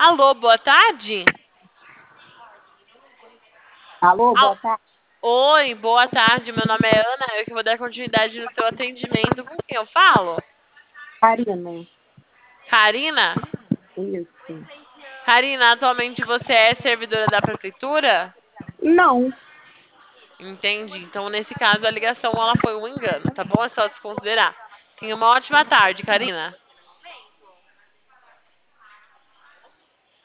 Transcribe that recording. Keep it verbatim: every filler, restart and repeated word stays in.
Alô, boa tarde? Alô, Al- boa tarde, Oi, boa tarde. Meu nome é Ana. Eu que vou dar continuidade no seu atendimento. Com quem eu falo? Karina. Karina? Isso. Karina, atualmente você é servidora da prefeitura? Não, Entendi. Então, nesse caso, a ligação ela foi um engano, tá bom? É só desconsiderar. Tenha uma ótima tarde, Karina.